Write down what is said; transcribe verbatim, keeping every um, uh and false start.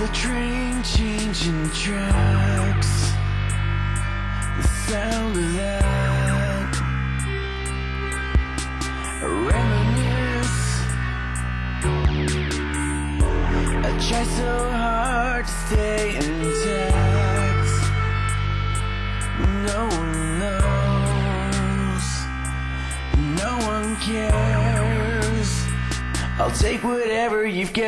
the train changing tracks, the sound of that. Reminisce. I try so hard to stay intact. No one knows, no one cares. I'll take whatever you've got.